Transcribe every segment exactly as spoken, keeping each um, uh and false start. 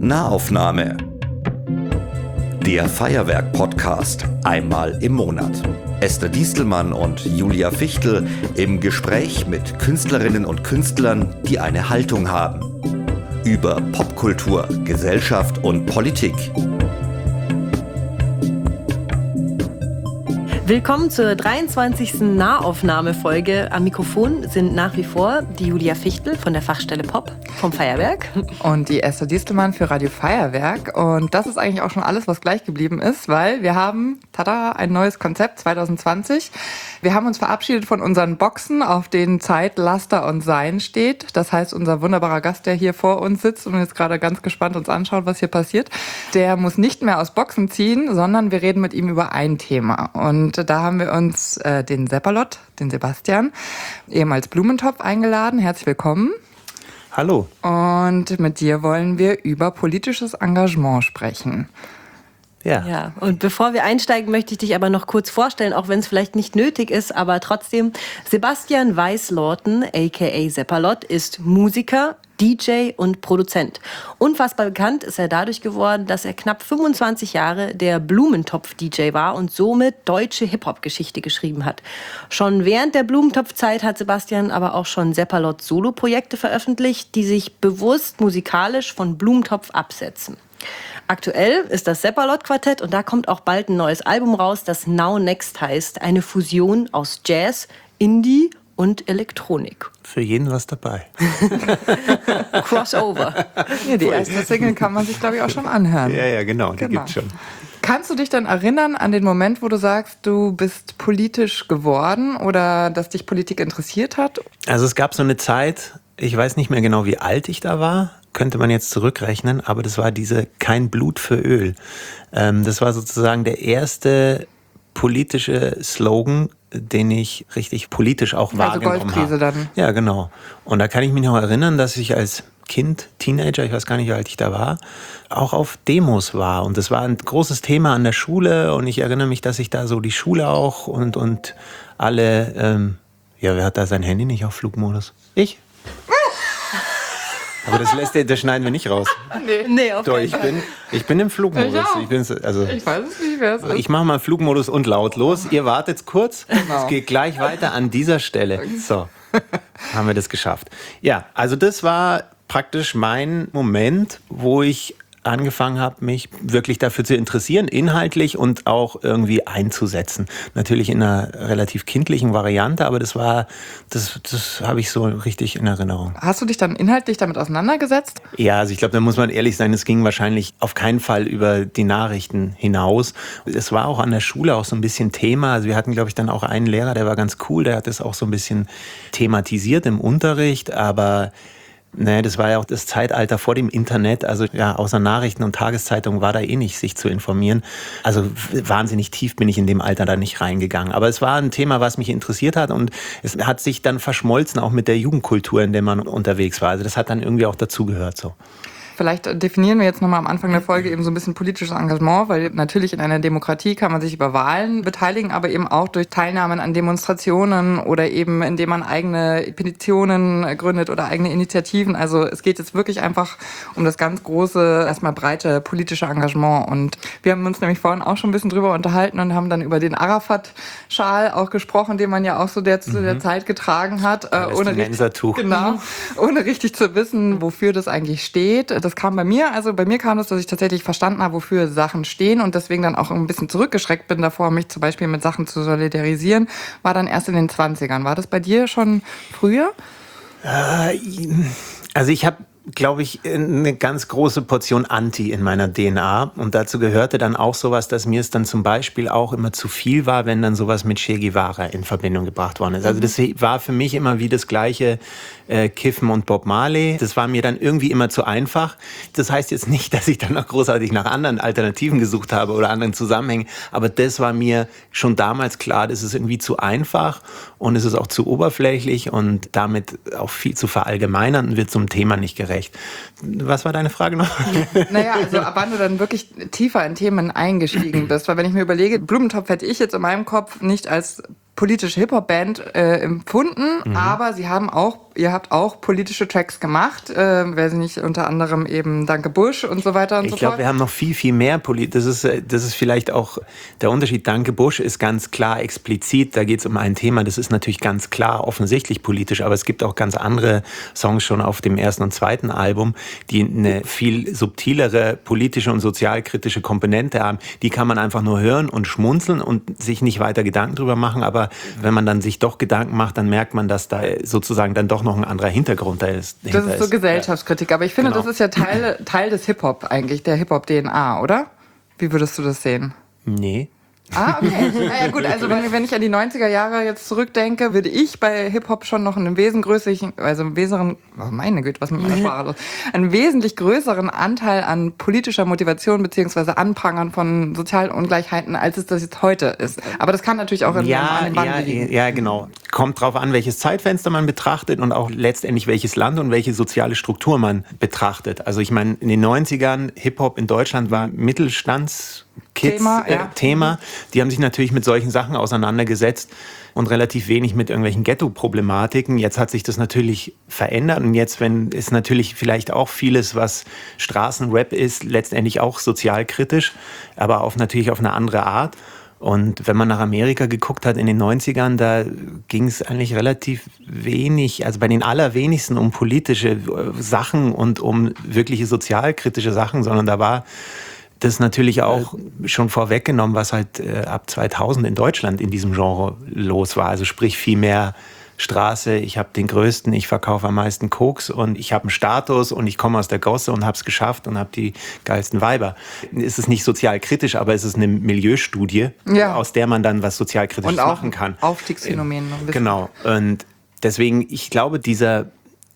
Nahaufnahme. Der Feuerwerk-Podcast einmal im Monat. Esther Diestelmann und Julia Fichtel im Gespräch mit Künstlerinnen und Künstlern, die eine Haltung haben. Über Popkultur, Gesellschaft und Politik. Willkommen zur dreiundzwanzigsten Nahaufnahmefolge. Am Mikrofon sind nach wie vor die Julia Fichtel von der Fachstelle Pop vom Feuerwerk. Und die Esther Diestelmann für Radio Feuerwerk. Und das ist eigentlich auch schon alles, was gleich geblieben ist, weil wir haben, tada, ein neues Konzept zwanzig zwanzig. Wir haben uns verabschiedet von unseren Boxen, auf denen Zeit, Laster und Sein steht. Das heißt, unser wunderbarer Gast, der hier vor uns sitzt und jetzt gerade ganz gespannt uns anschaut, was hier passiert, der muss nicht mehr aus Boxen ziehen, sondern wir reden mit ihm über ein Thema. Und da haben wir uns äh, den Seppalot, den Sebastian, ehemals Blumentopf, eingeladen. Herzlich willkommen. Hallo. Und mit dir wollen wir über politisches Engagement sprechen. Ja. ja, und bevor wir einsteigen, möchte ich dich aber noch kurz vorstellen, auch wenn es vielleicht nicht nötig ist, aber trotzdem. Sebastian Weislorten, aka Seppalot, ist Musiker, D J und Produzent. Unfassbar bekannt ist er dadurch geworden, dass er knapp fünfundzwanzig Jahre der Blumentopf-D J war und somit deutsche Hip-Hop-Geschichte geschrieben hat. Schon während der Blumentopf-Zeit hat Sebastian aber auch schon Seppalot-Solo-Projekte veröffentlicht, die sich bewusst musikalisch von Blumentopf absetzen. Aktuell ist das Seppalot-Quartett und da kommt auch bald ein neues Album raus, das Now Next heißt. Eine Fusion aus Jazz, Indie und Elektronik. Für jeden was dabei. Crossover. Ja, die erste Single kann man sich, glaube ich, auch schon anhören. Ja, ja, genau, die genau. gibt's schon. Kannst du dich dann erinnern an den Moment, wo du sagst, du bist politisch geworden oder dass dich Politik interessiert hat? Also es gab so eine Zeit, ich weiß nicht mehr genau, wie alt ich da war, könnte man jetzt zurückrechnen, aber das war diese Kein Blut für Öl. Ähm, das war sozusagen der erste politische Slogan, den ich richtig politisch auch also wahrgenommen Goldprise habe. Dann. Ja, genau. Und da kann ich mich noch erinnern, dass ich als Kind, Teenager, ich weiß gar nicht, wie alt ich da war, auch auf Demos war. Und das war ein großes Thema an der Schule. Und ich erinnere mich, dass ich da so die Schule auch und, und alle, ähm, ja, wer hat da sein Handy nicht auf Flugmodus? Ich. Aber das lässt das schneiden wir nicht raus. Nee, nee auf Doch, ich bin, ich bin im Flugmodus. Ich, ich, bin, also, ich weiß es nicht, wer es ist. Ich mache mal Flugmodus und lautlos. Ihr wartet kurz. Genau. Es geht gleich weiter an dieser Stelle. So, haben wir das geschafft. Ja, also das war praktisch mein Moment, wo ich angefangen habe, mich wirklich dafür zu interessieren, inhaltlich und auch irgendwie einzusetzen. Natürlich in einer relativ kindlichen Variante, aber das war, das, das habe ich so richtig in Erinnerung. Hast du dich dann inhaltlich damit auseinandergesetzt? Ja, also ich glaube, da muss man ehrlich sein, es ging wahrscheinlich auf keinen Fall über die Nachrichten hinaus. Es war auch an der Schule auch so ein bisschen Thema. Also wir hatten, glaube ich, dann auch einen Lehrer, der war ganz cool, der hat das auch so ein bisschen thematisiert im Unterricht, aber nee, das war ja auch das Zeitalter vor dem Internet, also ja, außer Nachrichten und Tageszeitungen war da eh nicht, sich zu informieren. Also wahnsinnig tief bin ich in dem Alter da nicht reingegangen. Aber es war ein Thema, was mich interessiert hat und es hat sich dann verschmolzen, auch mit der Jugendkultur, in der man unterwegs war. Also das hat dann irgendwie auch dazugehört so. Vielleicht definieren wir jetzt nochmal am Anfang der Folge eben so ein bisschen politisches Engagement, weil natürlich in einer Demokratie kann man sich über Wahlen beteiligen, aber eben auch durch Teilnahmen an Demonstrationen oder eben indem man eigene Petitionen gründet oder eigene Initiativen. Also es geht jetzt wirklich einfach um das ganz große, erstmal breite politische Engagement. Und wir haben uns nämlich vorhin auch schon ein bisschen drüber unterhalten und haben dann über den Arafat-Schal auch gesprochen, den man ja auch so der, zu der Zeit getragen hat, äh, ohne richtig, genau, ohne richtig zu wissen, wofür das eigentlich steht. Das kam bei mir, also bei mir kam das, dass ich tatsächlich verstanden habe, wofür Sachen stehen und deswegen dann auch ein bisschen zurückgeschreckt bin davor, mich zum Beispiel mit Sachen zu solidarisieren, war dann erst in den zwanzigern. War das bei dir schon früher? Äh, also ich habe, glaube ich, eine ganz große Portion Anti in meiner D N A und dazu gehörte dann auch sowas, dass mir es dann zum Beispiel auch immer zu viel war, wenn dann sowas mit Che Guevara in Verbindung gebracht worden ist. Also das war für mich immer wie das gleiche äh, Kiffen und Bob Marley. Das war mir dann irgendwie immer zu einfach. Das heißt jetzt nicht, dass ich dann noch großartig nach anderen Alternativen gesucht habe oder anderen Zusammenhängen, aber das war mir schon damals klar, das ist irgendwie zu einfach und es ist auch zu oberflächlich und damit auch viel zu verallgemeinern und wird zum Thema nicht gerecht. Was war deine Frage noch? Naja, also ab wann du dann wirklich tiefer in Themen eingestiegen bist. Weil wenn ich mir überlege, Blumentopf hätte ich jetzt in meinem Kopf nicht als politische Hip-Hop-Band äh, empfunden, mhm. aber sie haben auch Ihr habt auch politische Tracks gemacht, äh, weiß ich nicht, unter anderem eben Danke Bush und so weiter und ich so glaub, fort. Ich glaube, wir haben noch viel, viel mehr Polit. Das ist, das ist vielleicht auch der Unterschied. Danke Bush ist ganz klar explizit. Da geht es um ein Thema, das ist natürlich ganz klar offensichtlich politisch, aber es gibt auch ganz andere Songs schon auf dem ersten und zweiten Album, die eine viel subtilere politische und sozialkritische Komponente haben. Die kann man einfach nur hören und schmunzeln und sich nicht weiter Gedanken drüber machen. Aber wenn man dann sich doch Gedanken macht, dann merkt man, dass da sozusagen dann doch noch ein anderer Hintergrund da ist. Das ist so Gesellschaftskritik. Aber ich finde, genau. das ist ja Teil, Teil des Hip-Hop eigentlich, der Hip-Hop-D N A, oder? Wie würdest du das sehen? Nee. Ah, okay. Naja, gut, also wenn, wenn ich an die neunziger Jahre jetzt zurückdenke, würde ich bei Hip-Hop schon noch einen wesentlich größeren, also einen wesentlichen, oh meine Güte, was mit meiner Sprache los, einen wesentlich größeren Anteil an politischer Motivation beziehungsweise Anprangern von sozialen Ungleichheiten, als es das jetzt heute ist. Aber das kann natürlich auch in ja, an dem Wandel ja, liegen. Ja, genau. Kommt drauf an, welches Zeitfenster man betrachtet und auch letztendlich welches Land und welche soziale Struktur man betrachtet. Also ich meine, in den neunzigern, Hip-Hop in Deutschland war Mittelstands Kids Thema, ja. äh, Thema. Die haben sich natürlich mit solchen Sachen auseinandergesetzt und relativ wenig mit irgendwelchen Ghetto-Problematiken. Jetzt hat sich das natürlich verändert und jetzt, wenn ist natürlich vielleicht auch vieles, was Straßenrap ist, letztendlich auch sozialkritisch, aber auf natürlich auf eine andere Art. Und wenn man nach Amerika geguckt hat in den neunzigern, da ging es eigentlich relativ wenig, also bei den allerwenigsten um politische Sachen und um wirkliche sozialkritische Sachen, sondern da war das natürlich auch schon vorweggenommen, was halt äh, ab zweitausend in Deutschland in diesem Genre los war. Also sprich viel mehr Straße, ich habe den größten, ich verkaufe am meisten Koks und ich habe einen Status und ich komme aus der Gosse und habe es geschafft und habe die geilsten Weiber. Es ist nicht sozialkritisch, aber es ist eine Milieustudie, ja. aus der man dann was Sozialkritisches machen kann. Aufstiegsphänomen noch ein bisschen. Genau. Und deswegen, ich glaube, dieser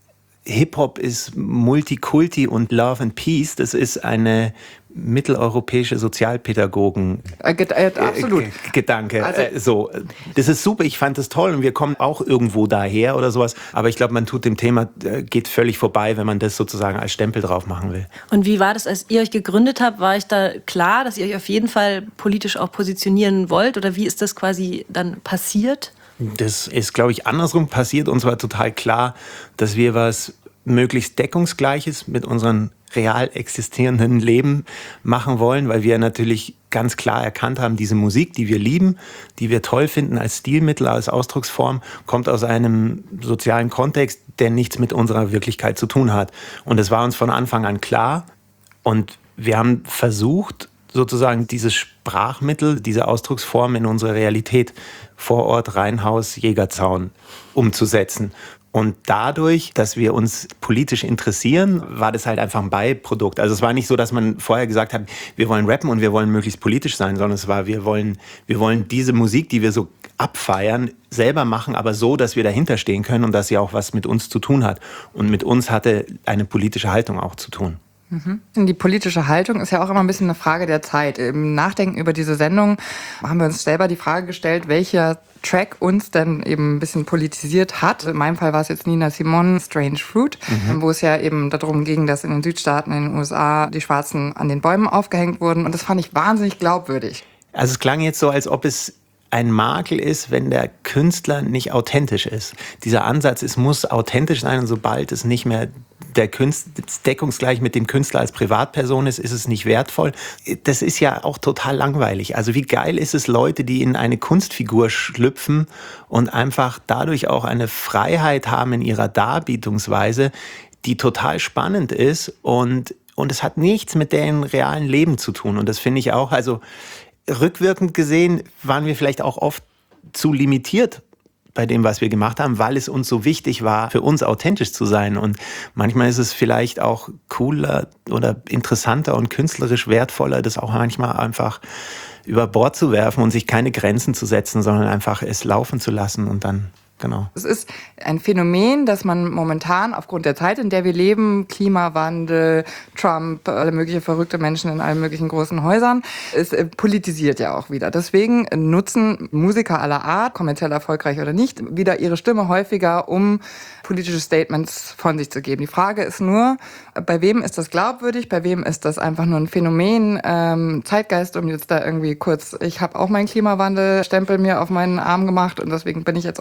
Hip-Hop ist Multikulti und Love and Peace. Das ist eine mitteleuropäische Sozialpädagogen äh, äh, absolut. G- Gedanke. Also, äh, so, das ist super, ich fand das toll und wir kommen auch irgendwo daher oder sowas. Aber ich glaube, man tut dem Thema, äh, geht völlig vorbei, wenn man das sozusagen als Stempel drauf machen will. Und wie war das, als ihr euch gegründet habt? War euch da klar, dass ihr euch auf jeden Fall politisch auch positionieren wollt? Oder wie ist das quasi dann passiert? Das ist, glaube ich, andersrum passiert. Uns war total klar, dass wir was möglichst Deckungsgleiches mit unseren real existierenden Leben machen wollen, weil wir natürlich ganz klar erkannt haben, diese Musik, die wir lieben, die wir toll finden als Stilmittel, als Ausdrucksform, kommt aus einem sozialen Kontext, der nichts mit unserer Wirklichkeit zu tun hat. Und das war uns von Anfang an klar. Und wir haben versucht, sozusagen dieses Sprachmittel, diese Ausdrucksform in unsere Realität, Vorort, Reihenhaus, Jägerzaun, umzusetzen. Und dadurch, dass wir uns politisch interessieren, war das halt einfach ein Beiprodukt. Also es war nicht so, dass man vorher gesagt hat, wir wollen rappen und wir wollen möglichst politisch sein, sondern es war, wir wollen, wir wollen diese Musik, die wir so abfeiern, selber machen, aber so, dass wir dahinter stehen können und dass sie auch was mit uns zu tun hat. Und mit uns hatte eine politische Haltung auch zu tun. Mhm. Die politische Haltung ist ja auch immer ein bisschen eine Frage der Zeit. Im Nachdenken über diese Sendung haben wir uns selber die Frage gestellt, welcher Track uns denn eben ein bisschen politisiert hat. In meinem Fall war es jetzt Nina Simone, Strange Fruit, mhm. wo es ja eben darum ging, dass in den Südstaaten, in den U S A, die Schwarzen an den Bäumen aufgehängt wurden. Und das fand ich wahnsinnig glaubwürdig. Also es klang jetzt so, als ob es ein Makel ist, wenn der Künstler nicht authentisch ist. Dieser Ansatz, es muss authentisch sein und sobald es nicht mehr der Künstler deckungsgleich mit dem Künstler als Privatperson ist, ist es nicht wertvoll. Das ist ja auch total langweilig. Also wie geil ist es, Leute, die in eine Kunstfigur schlüpfen und einfach dadurch auch eine Freiheit haben in ihrer Darbietungsweise, die total spannend ist und, und es hat nichts mit deren realen Leben zu tun. Und das finde ich auch, also rückwirkend gesehen waren wir vielleicht auch oft zu limitiert bei dem, was wir gemacht haben, weil es uns so wichtig war, für uns authentisch zu sein. Und manchmal ist es vielleicht auch cooler oder interessanter und künstlerisch wertvoller, das auch manchmal einfach über Bord zu werfen und sich keine Grenzen zu setzen, sondern einfach es laufen zu lassen und dann... Genau. Es ist ein Phänomen, das man momentan aufgrund der Zeit, in der wir leben, Klimawandel, Trump, alle möglichen verrückte Menschen in allen möglichen großen Häusern, es politisiert ja auch wieder. Deswegen nutzen Musiker aller Art, kommerziell erfolgreich oder nicht, wieder ihre Stimme häufiger, um politische Statements von sich zu geben. Die Frage ist nur, bei wem ist das glaubwürdig, bei wem ist das einfach nur ein Phänomen, ähm, Zeitgeist, um jetzt da irgendwie kurz, ich habe auch meinen Klimawandelstempel mir auf meinen Arm gemacht und deswegen bin ich jetzt auch, kann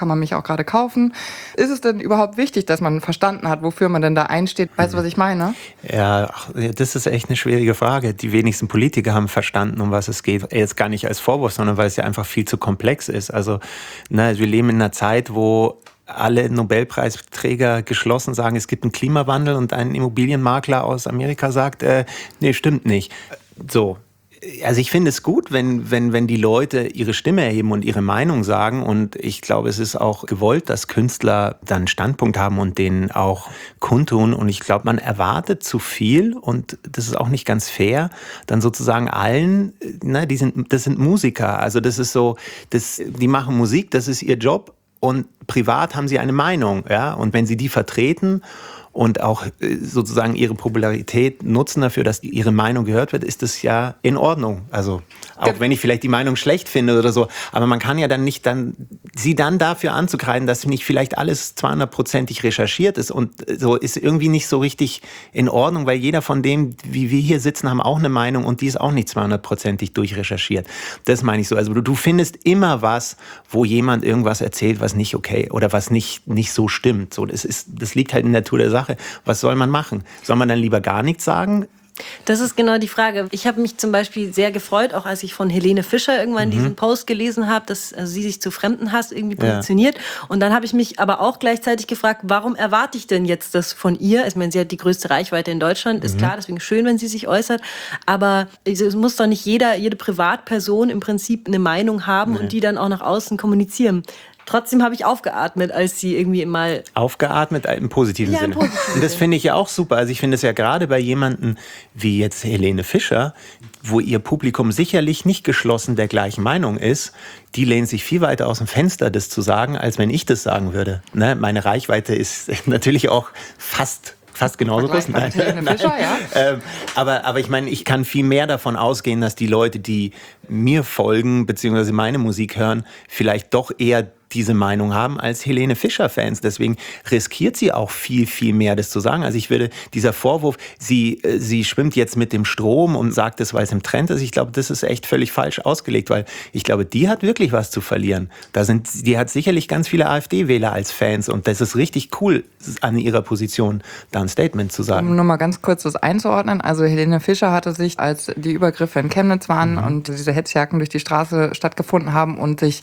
kann man mich auch gerade kaufen. Ist es denn überhaupt wichtig, dass man verstanden hat, wofür man denn da einsteht? Weißt du, was ich meine? Ja, das ist echt eine schwierige Frage. Die wenigsten Politiker haben verstanden, um was es geht. Jetzt gar nicht als Vorwurf, sondern weil es ja einfach viel zu komplex ist. Also, ne, wir leben in einer Zeit, wo alle Nobelpreisträger geschlossen sagen, es gibt einen Klimawandel, und ein Immobilienmakler aus Amerika sagt, äh, nee, stimmt nicht. So. Also ich finde es gut, wenn, wenn, wenn die Leute ihre Stimme erheben und ihre Meinung sagen, und ich glaube, es ist auch gewollt, dass Künstler dann einen Standpunkt haben und den auch kundtun, und ich glaube, man erwartet zu viel, und das ist auch nicht ganz fair, dann sozusagen allen, ne, die sind, das sind Musiker, also das ist so, das, die machen Musik, das ist ihr Job, und privat haben sie eine Meinung, ja, und wenn sie die vertreten und auch sozusagen ihre Popularität nutzen dafür, dass ihre Meinung gehört wird, ist das ja in Ordnung. Also auch wenn ich vielleicht die Meinung schlecht finde oder so, aber man kann ja dann nicht dann sie dann dafür anzukreiden, dass nicht vielleicht alles zweihundertprozentig recherchiert ist, und so ist irgendwie nicht so richtig in Ordnung, weil jeder von dem, wie wir hier sitzen, haben auch eine Meinung, und die ist auch nicht zweihundertprozentig durchrecherchiert. Das meine ich so. Also du, du findest immer was, wo jemand irgendwas erzählt, was nicht okay oder was nicht, nicht so stimmt. So, das ist, das liegt halt in der Natur der Sache. Was soll man machen? Soll man dann lieber gar nichts sagen? Das ist genau die Frage. Ich habe mich zum Beispiel sehr gefreut, auch als ich von Helene Fischer irgendwann mhm. diesen Post gelesen habe, dass also sie sich zu Fremdenhass irgendwie positioniert. Ja. Und dann habe ich mich aber auch gleichzeitig gefragt, warum erwarte ich denn jetzt das von ihr? Ich meine, sie hat die größte Reichweite in Deutschland, ist mhm. klar, deswegen schön, wenn sie sich äußert. Aber es muss doch nicht jeder, jede Privatperson im Prinzip eine Meinung haben nee. und die dann auch nach außen kommunizieren. Trotzdem habe ich aufgeatmet, als sie irgendwie mal... Aufgeatmet im positiven ja, Sinne. Im positiven Und das finde ich ja auch super. Also ich finde es ja gerade bei jemandem wie jetzt Helene Fischer, wo ihr Publikum sicherlich nicht geschlossen der gleichen Meinung ist, die lehnt sich viel weiter aus dem Fenster, das zu sagen, als wenn ich das sagen würde. Ne? Meine Reichweite ist natürlich auch fast... Fast genauso groß. Nein. Nein. Fischer, ja. ähm, aber, aber ich meine, ich kann viel mehr davon ausgehen, dass die Leute, die mir folgen, beziehungsweise meine Musik hören, vielleicht doch eher diese Meinung haben als Helene Fischer-Fans. Deswegen riskiert sie auch viel, viel mehr, das zu sagen. Also ich würde, dieser Vorwurf, sie, sie schwimmt jetzt mit dem Strom und sagt es, weil es im Trend ist, ich glaube, das ist echt völlig falsch ausgelegt, weil ich glaube, die hat wirklich was zu verlieren. Da sind, die hat sicherlich ganz viele AfD-Wähler als Fans, und das ist richtig cool, an ihrer Position da ein Statement zu sagen. Um nur mal ganz kurz das einzuordnen, also Helene Fischer hatte sich, als die Übergriffe in Chemnitz waren mhm. und diese Hetzjagden durch die Straße stattgefunden haben und sich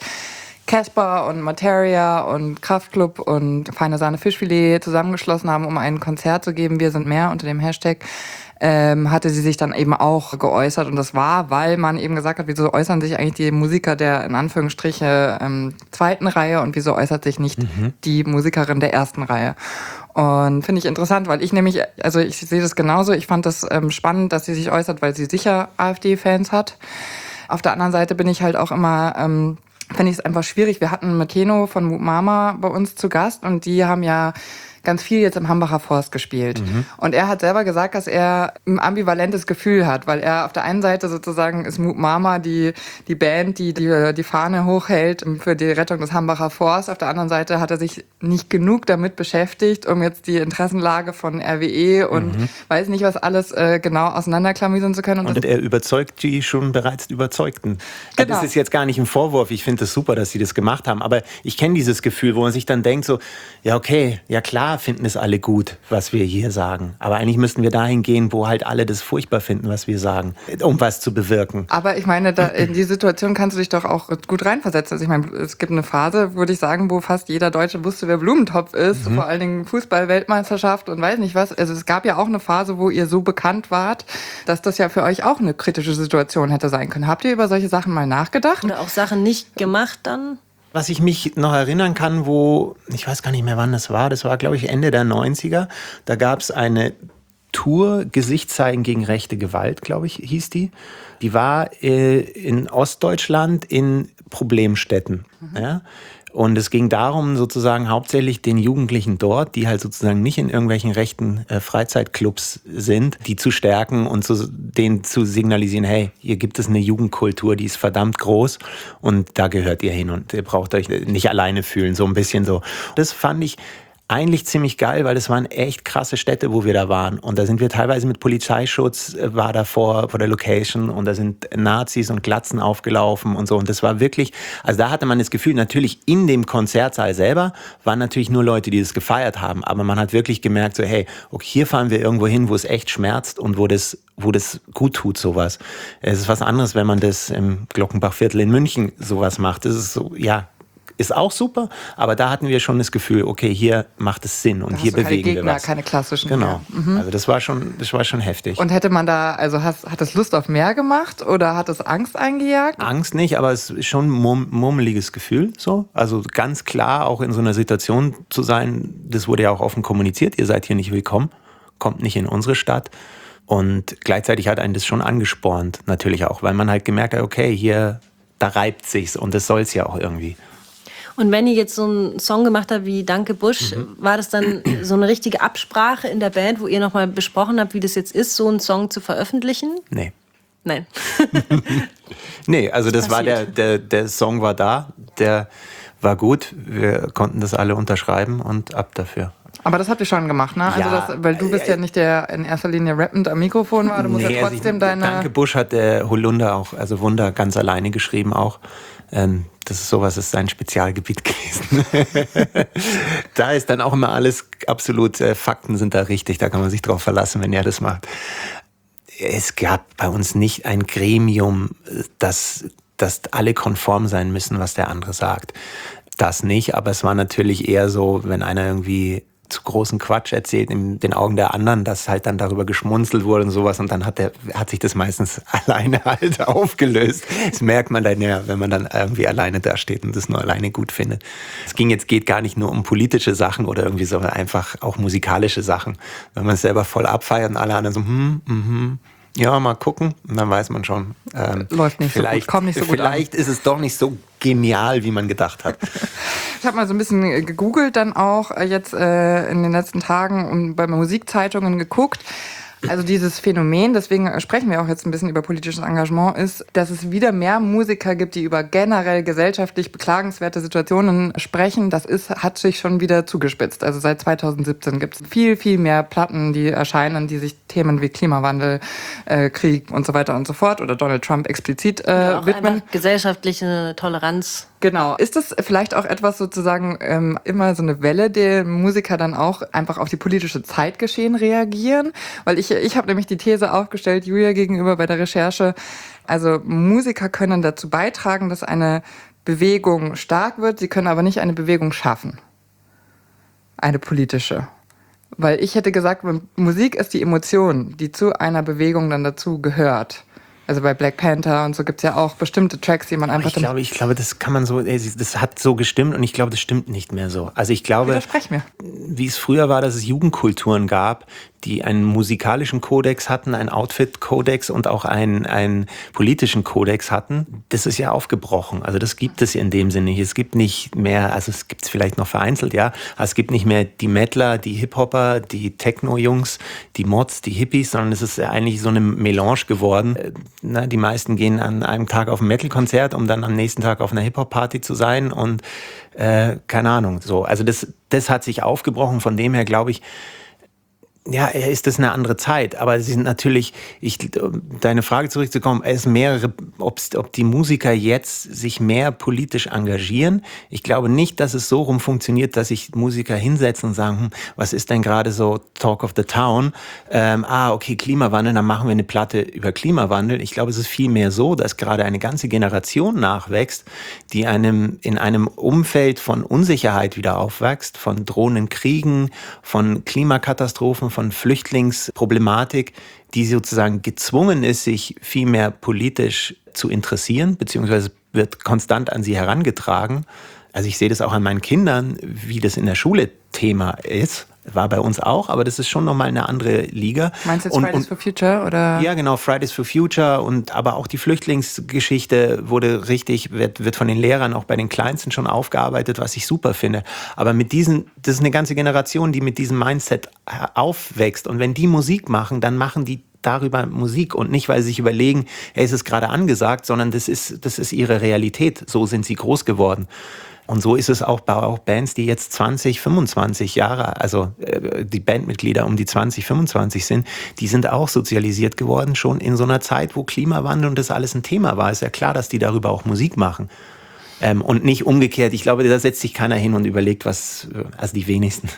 Casper und Materia und Kraftklub und Feine Sahne Fischfilet zusammengeschlossen haben, um ein Konzert zu geben, Wir sind mehr, unter dem Hashtag, ähm, hatte sie sich dann eben auch geäußert. Und das war, weil man eben gesagt hat, wieso äußern sich eigentlich die Musiker der, in Anführungsstriche, ähm, zweiten Reihe, und wieso äußert sich nicht mhm. die Musikerin der ersten Reihe. Und finde ich interessant, weil ich nämlich, also ich sehe das genauso, ich fand das ähm, spannend, dass sie sich äußert, weil sie sicher AfD-Fans hat. Auf der anderen Seite bin ich halt auch immer... Ähm, finde ich es einfach schwierig. Wir hatten mit Keno von Mut Mama bei uns zu Gast, und die haben ja ganz viel jetzt im Hambacher Forst gespielt. Mhm. Und er hat selber gesagt, dass er ein ambivalentes Gefühl hat, weil er auf der einen Seite sozusagen ist Mut Mama die, die Band, die, die die Fahne hochhält für die Rettung des Hambacher Forst. Auf der anderen Seite hat er sich nicht genug damit beschäftigt, um jetzt die Interessenlage von R W E und mhm. weiß nicht, was alles äh, genau auseinanderklamüsern zu können. Und, und er überzeugt die schon bereits Überzeugten. Genau. Das ist jetzt gar nicht ein Vorwurf. Ich finde es super, dass sie das gemacht haben. Aber ich kenne dieses Gefühl, wo man sich dann denkt so, ja okay, ja klar, finden es alle gut, was wir hier sagen. Aber eigentlich müssten wir dahin gehen, wo halt alle das furchtbar finden, was wir sagen, um was zu bewirken. Aber ich meine, da, in die Situation kannst du dich doch auch gut reinversetzen. Also ich meine, es gibt eine Phase, würde ich sagen, wo fast jeder Deutsche wusste, wer Blumentopf ist. Mhm. Vor allen Dingen Fußball-Weltmeisterschaft und weiß nicht was. Also es gab ja auch eine Phase, wo ihr so bekannt wart, dass das ja für euch auch eine kritische Situation hätte sein können. Habt ihr über solche Sachen mal nachgedacht? Oder auch Sachen nicht gemacht dann? Was ich mich noch erinnern kann, wo, ich weiß gar nicht mehr, wann das war, das war, glaube ich, Ende der neunziger, da gab es eine Tour, Gesicht zeigen gegen rechte Gewalt, glaube ich, hieß die. Die war äh, in Ostdeutschland in Problemstädten. Mhm. Ja? Und es ging darum, sozusagen hauptsächlich den Jugendlichen dort, die halt sozusagen nicht in irgendwelchen rechten äh, Freizeitclubs sind, die zu stärken und zu, denen zu signalisieren, hey, hier gibt es eine Jugendkultur, die ist verdammt groß und da gehört ihr hin und ihr braucht euch nicht alleine fühlen, so ein bisschen so. Das fand ich eigentlich ziemlich geil, weil das waren echt krasse Städte, wo wir da waren. Und da sind wir teilweise mit Polizeischutz, äh, war da vor, vor der Location und da sind Nazis und Glatzen aufgelaufen und so. Und das war wirklich, also da hatte man das Gefühl, natürlich in dem Konzertsaal selber waren natürlich nur Leute, die das gefeiert haben. Aber man hat wirklich gemerkt, so hey, okay, hier fahren wir irgendwo hin, wo es echt schmerzt und wo das, wo das gut tut, sowas. Es ist was anderes, wenn man das im Glockenbachviertel in München sowas macht. Das ist so, ja, ist auch super, aber da hatten wir schon das Gefühl, okay, hier macht es Sinn und da hier hast du bewegen keine Gegner, wir was. Keine klassischen. Genau. Mhm. Also das war schon, das war schon heftig. Und hätte man da, also hast, hat es Lust auf mehr gemacht oder hat es Angst eingejagt? Angst nicht, aber es ist schon ein murm- murmeliges Gefühl, so. Also ganz klar auch in so einer Situation zu sein, das wurde ja auch offen kommuniziert, ihr seid hier nicht willkommen, kommt nicht in unsere Stadt. Und gleichzeitig hat einen das schon angespornt, natürlich auch, weil man halt gemerkt hat, okay, hier, da reibt sich's und das soll's ja auch irgendwie. Und wenn ihr jetzt so einen Song gemacht habt wie Danke Bush, mhm. war das dann so eine richtige Absprache in der Band, wo ihr nochmal besprochen habt, wie das jetzt ist, so einen Song zu veröffentlichen? Nee. Nein. Nee, also das war der, der, der Song war da, der war gut, wir konnten das alle unterschreiben und ab dafür. Aber das habt ihr schon gemacht, ne? Also Ja, das, weil du bist ja nicht der in erster Linie rappend am Mikrofon war, du musst Nee, ja trotzdem also, deine... Danke Bush hat der Holunder auch, also Wunder, ganz alleine geschrieben auch. Ähm, das ist sowas, ist sein Spezialgebiet gewesen. Da ist dann auch immer alles absolut, äh, Fakten sind da richtig, da kann man sich drauf verlassen, wenn er das macht. Es gab bei uns nicht ein Gremium, das, das alle konform sein müssen, was der andere sagt. Das nicht, aber es war natürlich eher so, wenn einer irgendwie zu großen Quatsch erzählt in den Augen der anderen, dass halt dann darüber geschmunzelt wurde und sowas und dann hat der hat sich das meistens alleine halt aufgelöst. Das merkt man dann ja, wenn man dann irgendwie alleine da steht und das nur alleine gut findet. Es ging jetzt geht gar nicht nur um politische Sachen oder irgendwie so, einfach auch musikalische Sachen. Wenn man es selber voll abfeiert und alle anderen so, hm, mhm. Ja, mal gucken. Und dann weiß man schon. Ähm, Läuft nicht so gut, kommt nicht so gut Vielleicht an. ist es doch nicht so genial, wie man gedacht hat. Ich habe mal so ein bisschen gegoogelt dann auch jetzt äh, in den letzten Tagen und bei Musikzeitungen geguckt. Also dieses Phänomen, deswegen sprechen wir auch jetzt ein bisschen über politisches Engagement, ist, dass es wieder mehr Musiker gibt, die über generell gesellschaftlich beklagenswerte Situationen sprechen. Das ist, hat sich schon wieder zugespitzt. Also seit zweitausendsiebzehn gibt es viel, viel mehr Platten, die erscheinen, die sich Themen wie Klimawandel, äh, Krieg und so weiter und so fort oder Donald Trump explizit äh, ja, auch widmen. Gesellschaftliche Toleranz. Genau. Ist das vielleicht auch etwas sozusagen ähm, immer so eine Welle, der Musiker dann auch einfach auf die politische Zeitgeschehen reagieren? Weil ich, ich habe nämlich die These aufgestellt, Julia gegenüber bei der Recherche, also Musiker können dazu beitragen, dass eine Bewegung stark wird, sie können aber nicht eine Bewegung schaffen. Eine politische. Weil ich hätte gesagt, Musik ist die Emotion, die zu einer Bewegung dann dazu gehört. Also bei Black Panther und so gibt's ja auch bestimmte Tracks, die man einfach... Ich glaube, ich glaube, das kann man so, das hat so gestimmt und ich glaube, das stimmt nicht mehr so. Also ich glaube, Widersprech mir. Wie es früher war, dass es Jugendkulturen gab, die einen musikalischen Kodex hatten, einen Outfit-Kodex und auch einen, einen politischen Kodex hatten, das ist ja aufgebrochen. Also das gibt es in dem Sinne nicht. Es gibt nicht mehr, also es gibt es vielleicht noch vereinzelt, ja, aber es gibt nicht mehr die Mettler, die Hip-Hopper, die Techno-Jungs, die Mods, die Hippies, sondern es ist eigentlich so eine Melange geworden. Na, die meisten gehen an einem Tag auf ein Metal-Konzert, um dann am nächsten Tag auf einer Hip-Hop-Party zu sein und äh, keine Ahnung, so. Also das, das hat sich aufgebrochen, von dem her glaube ich, ja, ist das eine andere Zeit, aber sie sind natürlich, ich, deine Frage zurückzukommen, es mehrere, ob's, ob die Musiker jetzt sich mehr politisch engagieren. Ich glaube nicht, dass es so rum funktioniert, dass sich Musiker hinsetzen und sagen, hm, was ist denn gerade so Talk of the Town? Ähm, ah, okay, Klimawandel, dann machen wir eine Platte über Klimawandel. Ich glaube, es ist vielmehr so, dass gerade eine ganze Generation nachwächst, die einem in einem Umfeld von Unsicherheit wieder aufwächst, von drohenden Kriegen, von Klimakatastrophen, von Flüchtlingsproblematik, die sozusagen gezwungen ist, sich viel mehr politisch zu interessieren, beziehungsweise wird konstant an sie herangetragen. Also ich sehe das auch an meinen Kindern, wie das in der Schule Thema ist. War bei uns auch, aber das ist schon nochmal eine andere Liga. Meinst du jetzt und, Fridays und, for Future? Oder? Ja, genau, Fridays for Future und aber auch die Flüchtlingsgeschichte wurde richtig, wird, wird von den Lehrern auch bei den Kleinsten schon aufgearbeitet, was ich super finde. Aber mit diesen, das ist eine ganze Generation, die mit diesem Mindset aufwächst. Und wenn die Musik machen, dann machen die darüber Musik und nicht, weil sie sich überlegen, hey, es ist gerade angesagt, sondern das ist, das ist ihre Realität. So sind sie groß geworden. Und so ist es auch bei auch Bands, die jetzt zwanzig, fünfundzwanzig Jahre, also äh, die Bandmitglieder um die zwanzig, fünfundzwanzig sind, die sind auch sozialisiert geworden, schon in so einer Zeit, wo Klimawandel und das alles ein Thema war. Ist ja klar, dass die darüber auch Musik machen. Ähm, und nicht umgekehrt. Ich glaube, da setzt sich keiner hin und überlegt, was, also die wenigsten,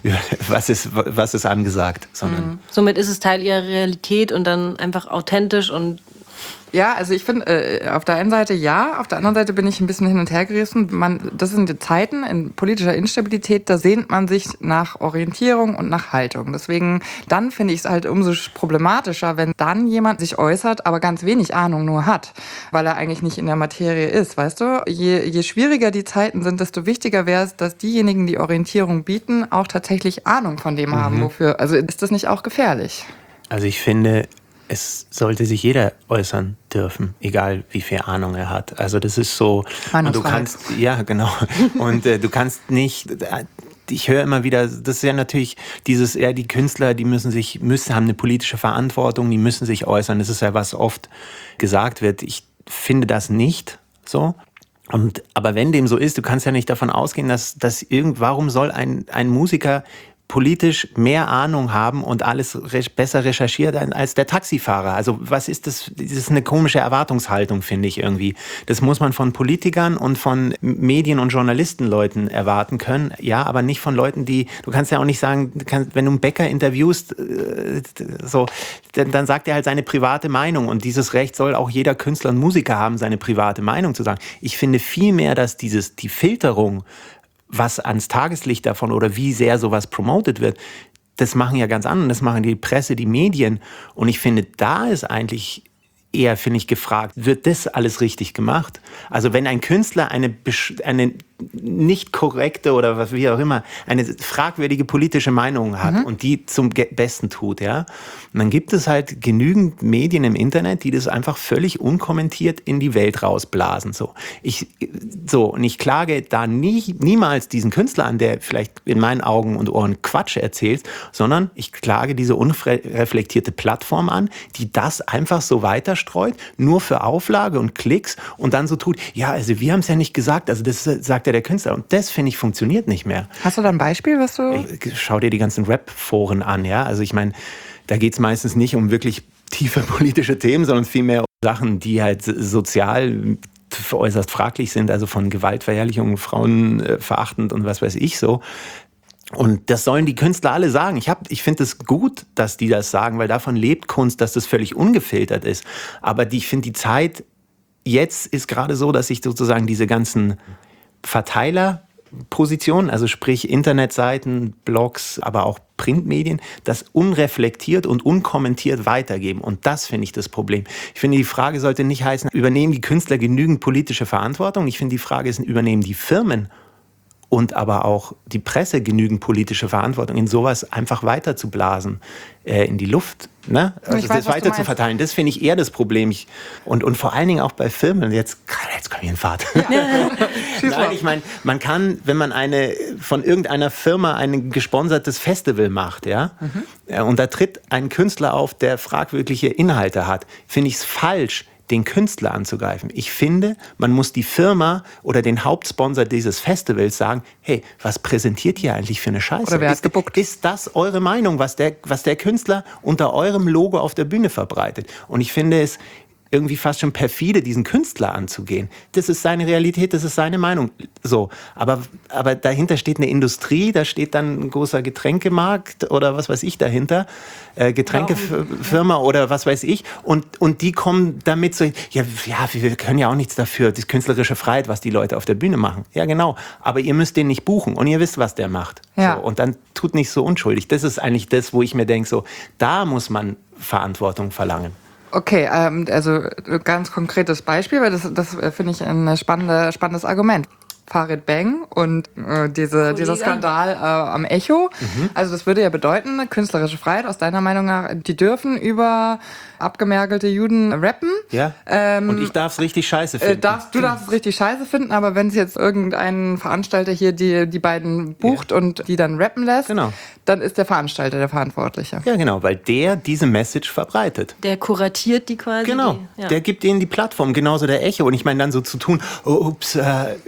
was ist, was ist angesagt. Sondern mhm. Somit ist es Teil ihrer Realität und dann einfach authentisch und ja, also ich finde, äh, auf der einen Seite ja, auf der anderen Seite bin ich ein bisschen hin und her gerissen. Man, das sind die Zeiten in politischer Instabilität, da sehnt man sich nach Orientierung und nach Haltung. Deswegen, dann finde ich es halt umso problematischer, wenn dann jemand sich äußert, aber ganz wenig Ahnung nur hat, weil er eigentlich nicht in der Materie ist, weißt du? Je, je schwieriger die Zeiten sind, desto wichtiger wäre es, dass diejenigen, die Orientierung bieten, auch tatsächlich Ahnung von dem mhm. haben, wofür. Also ist das nicht auch gefährlich? Also ich finde, es sollte sich jeder äußern dürfen, egal wie viel Ahnung er hat. Also das ist so, und du kannst, ja genau, und äh, du kannst nicht, ich höre immer wieder, das ist ja natürlich dieses, ja die Künstler, die müssen sich, müssen, haben eine politische Verantwortung, die müssen sich äußern. Das ist ja, was oft gesagt wird. Ich finde das nicht so. Und, aber wenn dem so ist, du kannst ja nicht davon ausgehen, dass, dass irgend, warum soll ein, ein Musiker politisch mehr Ahnung haben und alles re- besser recherchiert als der Taxifahrer. Also was ist das? Das ist eine komische Erwartungshaltung, finde ich irgendwie. Das muss man von Politikern und von Medien- und Journalistenleuten erwarten können. Ja, aber nicht von Leuten, die, du kannst ja auch nicht sagen, du kannst, wenn du einen Bäcker interviewst, äh, so, dann, dann sagt er halt seine private Meinung und dieses Recht soll auch jeder Künstler und Musiker haben, seine private Meinung zu sagen. Ich finde vielmehr, dass dieses, die Filterung, was ans Tageslicht davon oder wie sehr sowas promotet wird, das machen ja ganz andere, das machen die Presse, die Medien. Und ich finde, da ist eigentlich eher, finde ich, gefragt, wird das alles richtig gemacht? Also wenn ein Künstler eine, eine nicht korrekte oder was wie auch immer, eine fragwürdige politische Meinung hat mhm. und die zum Besten tut, ja, und dann gibt es halt genügend Medien im Internet, die das einfach völlig unkommentiert in die Welt rausblasen. So, ich, so und ich klage da nie, niemals diesen Künstler an, der vielleicht in meinen Augen und Ohren Quatsch erzählt, sondern ich klage diese unreflektierte Plattform an, die das einfach so weiterstreut, nur für Auflage und Klicks und dann so tut, ja, also wir haben es ja nicht gesagt, also das sagt ja der Künstler und das, finde ich, funktioniert nicht mehr. Hast du da ein Beispiel, was du... Schau dir die ganzen Rap-Foren an, ja, also ich meine, da geht es meistens nicht um wirklich tiefe politische Themen, sondern vielmehr um Sachen, die halt sozial äußerst fraglich sind, also von Gewaltverherrlichung, Frauen äh, verachtend und was weiß ich so. Und das sollen die Künstler alle sagen. Ich, hab, ich finde es gut, dass die das sagen, weil davon lebt Kunst, dass das völlig ungefiltert ist. Aber die, ich finde, die Zeit jetzt ist gerade so, dass sich sozusagen diese ganzen Verteilerpositionen, also sprich Internetseiten, Blogs, aber auch Printmedien, das unreflektiert und unkommentiert weitergeben. Und das finde ich das Problem. Ich finde, die Frage sollte nicht heißen, übernehmen die Künstler genügend politische Verantwortung? Ich finde, die Frage ist, übernehmen die Firmen und aber auch die Presse genügend politische Verantwortung, in sowas einfach weiter zu blasen, äh, in die Luft, ne? Also weiß, das weiter zu verteilen. Das finde ich eher das Problem. Ich, und, und vor allen Dingen auch bei Firmen. Jetzt, jetzt kommt hier ein Fahrt. Nein, ich meine, man kann, wenn man eine von irgendeiner Firma ein gesponsertes Festival macht, ja, mhm. und da tritt ein Künstler auf, der fragwürdige Inhalte hat, finde ich es falsch, den Künstler anzugreifen. Ich finde, man muss die Firma oder den Hauptsponsor dieses Festivals sagen, hey, was präsentiert ihr eigentlich für eine Scheiße? Oder wer hat gebuckt? Ist das eure Meinung, was der, was der Künstler unter eurem Logo auf der Bühne verbreitet? Und ich finde es irgendwie fast schon perfide, diesen Künstler anzugehen. Das ist seine Realität, das ist seine Meinung. So, aber, aber dahinter steht eine Industrie, da steht dann ein großer Getränkemarkt oder was weiß ich dahinter, äh, Getränkefirma oder was weiß ich. Und, und die kommen damit so, ja, ja, wir können ja auch nichts dafür, die künstlerische Freiheit, was die Leute auf der Bühne machen. Ja, genau. Aber ihr müsst den nicht buchen und ihr wisst, was der macht. Ja. So, und dann tut nicht so unschuldig. Das ist eigentlich das, wo ich mir denke, so, da muss man Verantwortung verlangen. Okay, ähm, also ganz konkretes Beispiel, weil das, das finde ich ein spannende, spannendes Argument. Farid Bang und äh, diese, dieser Skandal äh, am Echo. Mhm. Also das würde ja bedeuten, künstlerische Freiheit aus deiner Meinung nach, die dürfen über abgemergelte Juden rappen. Ja, ähm, und ich darf es richtig scheiße finden. Äh, darfst, du darfst es richtig scheiße finden, aber wenn es jetzt irgendein Veranstalter hier die, die beiden bucht ja. und die dann rappen lässt, genau. dann ist der Veranstalter der Verantwortliche. Ja, genau, weil der diese Message verbreitet. Der kuratiert die quasi. Genau, die, ja. der gibt ihnen die Plattform, genauso der Echo. Und ich meine dann so zu tun, oh, ups, äh, das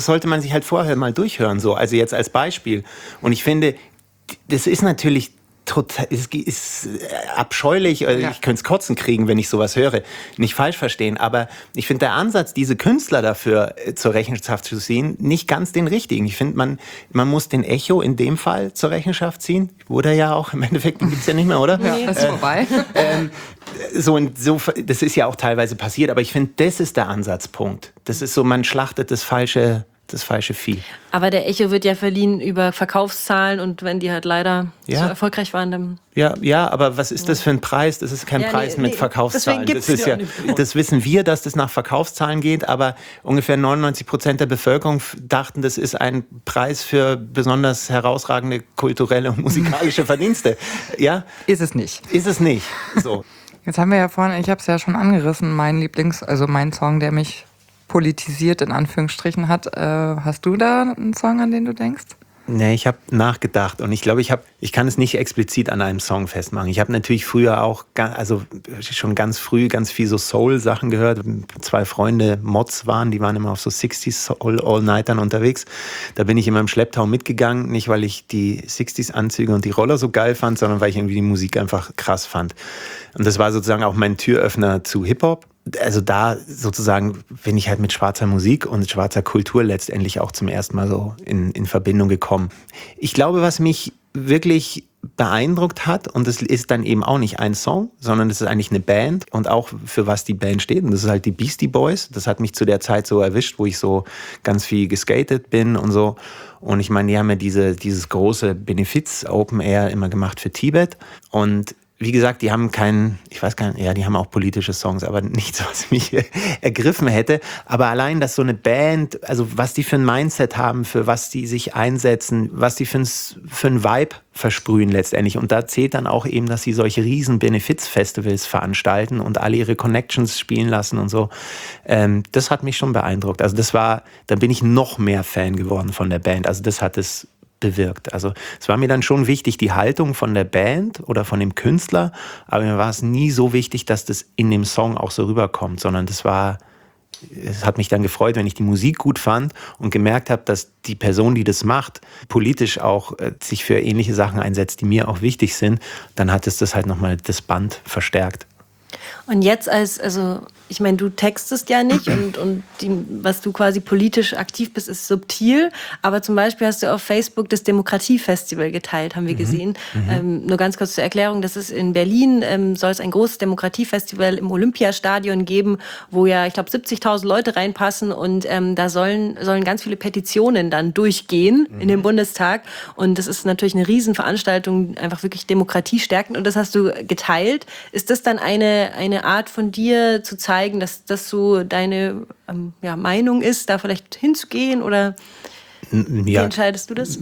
sollte man sich halt vorher mal durchhören, so. Also jetzt als Beispiel. Und ich finde, das ist natürlich total, ist, ist abscheulich, ja. Ich könnte es kotzen kriegen, wenn ich sowas höre. Nicht falsch verstehen, aber ich finde der Ansatz, diese Künstler dafür zur Rechenschaft zu ziehen, nicht ganz den richtigen. Ich finde, man, man muss den Echo in dem Fall zur Rechenschaft ziehen. Wurde ja auch, im Endeffekt gibt's ja nicht mehr, oder? Ja, das ist äh, vorbei. Ähm, so und so, das ist ja auch teilweise passiert, aber ich finde, das ist der Ansatzpunkt. Das ist so, man schlachtet das falsche das falsche Vieh. Aber der Echo wird ja verliehen über Verkaufszahlen und wenn die halt leider ja. so erfolgreich waren, dann... Ja, ja, aber was ist das für ein Preis? Das ist kein ja, Preis nee, mit nee, Verkaufszahlen. Das, ist ja, das wissen wir, dass das nach Verkaufszahlen geht, aber ungefähr neunundneunzig Prozent der Bevölkerung dachten, das ist ein Preis für besonders herausragende kulturelle und musikalische Verdienste. Ja? Ist es nicht. Ist es nicht. So. Jetzt haben wir ja vorhin, ich habe es ja schon angerissen, mein Lieblings-, also mein Song, der mich politisiert in Anführungsstrichen hat. Äh, hast du da einen Song, an den du denkst? Nee, ich habe nachgedacht und ich glaube, ich habe, ich kann es nicht explizit an einem Song festmachen. Ich habe natürlich früher auch, also schon ganz früh ganz viel so Soul-Sachen gehört. Zwei Freunde Mods waren, die waren immer auf so sechziger Soul All-Nightern unterwegs. Da bin ich immer im Schlepptau mitgegangen, nicht weil ich die sechziger-Anzüge und die Roller so geil fand, sondern weil ich irgendwie die Musik einfach krass fand. Und das war sozusagen auch mein Türöffner zu Hip-Hop. Also da sozusagen bin ich halt mit schwarzer Musik und schwarzer Kultur letztendlich auch zum ersten Mal so in, in Verbindung gekommen. Ich glaube, was mich wirklich beeindruckt hat, und das ist dann eben auch nicht ein Song, sondern das ist eigentlich eine Band und auch für was die Band steht, und das ist halt die Beastie Boys. Das hat mich zu der Zeit so erwischt, wo ich so ganz viel geskatet bin und so. Und ich meine, die haben ja diese, dieses große Benefiz Open Air immer gemacht für Tibet und wie gesagt, die haben keinen, ich weiß gar nicht, ja, die haben auch politische Songs, aber nichts, was mich ergriffen hätte. Aber allein, dass so eine Band, also was die für ein Mindset haben, für was die sich einsetzen, was die für ein, für ein Vibe versprühen letztendlich. Und da zählt dann auch eben, dass sie solche riesen Benefiz-Festivals veranstalten und alle ihre Connections spielen lassen und so. Ähm, das hat mich schon beeindruckt. Also das war, da bin ich noch mehr Fan geworden von der Band. Also das hat es bewirkt. Also es war mir dann schon wichtig, die Haltung von der Band oder von dem Künstler, aber mir war es nie so wichtig, dass das in dem Song auch so rüberkommt, sondern das war, es hat mich dann gefreut, wenn ich die Musik gut fand und gemerkt habe, dass die Person, die das macht, politisch auch äh, sich für ähnliche Sachen einsetzt, die mir auch wichtig sind, dann hat es das halt nochmal das Band verstärkt. Und jetzt als, also ich meine, du textest ja nicht und, und die, was du quasi politisch aktiv bist, ist subtil. Aber zum Beispiel hast du auf Facebook das Demokratiefestival geteilt, haben wir gesehen. Mhm. Ähm, nur ganz kurz zur Erklärung, das ist in Berlin, ähm, soll es ein großes Demokratiefestival im Olympiastadion geben, wo ja, ich glaube, siebzigtausend Leute reinpassen und ähm, da sollen, sollen ganz viele Petitionen dann durchgehen mhm. in den Bundestag. Und das ist natürlich eine Riesenveranstaltung, einfach wirklich Demokratie stärkend. Und das hast du geteilt. Ist das dann eine, eine Art von dir zu zeigen, dass das so deine ähm, ja, Meinung ist, da vielleicht hinzugehen oder ja. Wie entscheidest du das?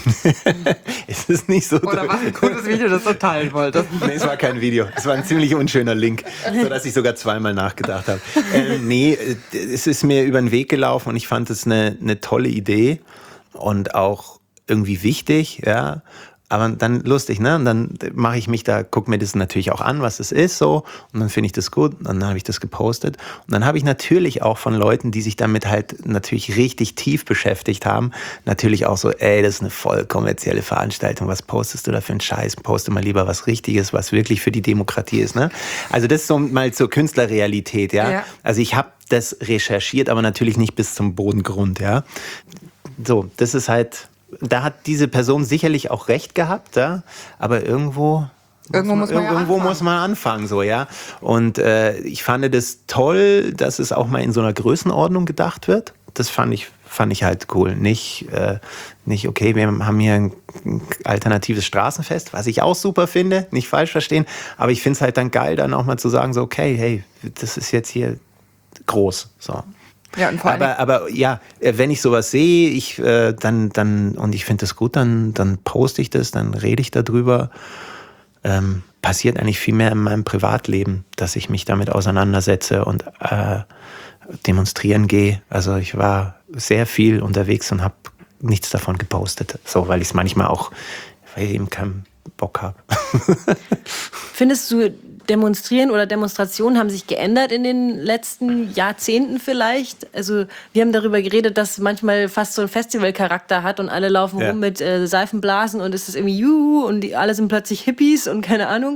Es ist nicht so. Oder was ein cooles Video, das du teilen wolltest. Nee, es war kein Video. Es war ein ziemlich unschöner Link, sodass ich sogar zweimal nachgedacht habe. Äh, nee, es ist mir über den Weg gelaufen und ich fand es eine, eine tolle Idee und auch irgendwie wichtig, ja. Aber dann lustig, ne? Und dann mache ich mich da, gucke mir das natürlich auch an, was es ist, so. Und dann finde ich das gut. Und dann habe ich das gepostet. Und dann habe ich natürlich auch von Leuten, die sich damit halt natürlich richtig tief beschäftigt haben, natürlich auch so, ey, das ist eine voll kommerzielle Veranstaltung. Was postest du da für einen Scheiß? Poste mal lieber was Richtiges, was wirklich für die Demokratie ist, ne? Also das ist so mal zur Künstlerrealität, ja. ja. Also ich habe das recherchiert, aber natürlich nicht bis zum Bodengrund, ja. So, das ist halt... Da hat diese Person sicherlich auch recht gehabt, ja? Aber irgendwo, irgendwo, muss, man, man, irgendwo ja muss man anfangen. So, ja? Und äh, ich fand das toll, dass es auch mal in so einer Größenordnung gedacht wird. Das fand ich, fand ich halt cool. Nicht, äh, nicht, okay, wir haben hier ein alternatives Straßenfest, was ich auch super finde, nicht falsch verstehen. Aber ich finde es halt dann geil, dann auch mal zu sagen, so, okay, hey, das ist jetzt hier groß. So. Ja, und vor allem aber, aber ja, wenn ich sowas sehe, ich, äh, dann, dann, und ich finde das gut, dann, dann poste ich das, dann rede ich darüber. Ähm, passiert eigentlich viel mehr in meinem Privatleben, dass ich mich damit auseinandersetze und äh, demonstrieren gehe. Also ich war sehr viel unterwegs und habe nichts davon gepostet. So, weil ich es manchmal auch, weil ich eben keinen Bock habe. Findest du Demonstrieren oder Demonstrationen haben sich geändert in den letzten Jahrzehnten vielleicht. Also wir haben darüber geredet, dass manchmal fast so ein Festivalcharakter hat und alle laufen ja. rum mit äh, Seifenblasen und es ist irgendwie juhu und die, alle sind plötzlich Hippies und keine Ahnung.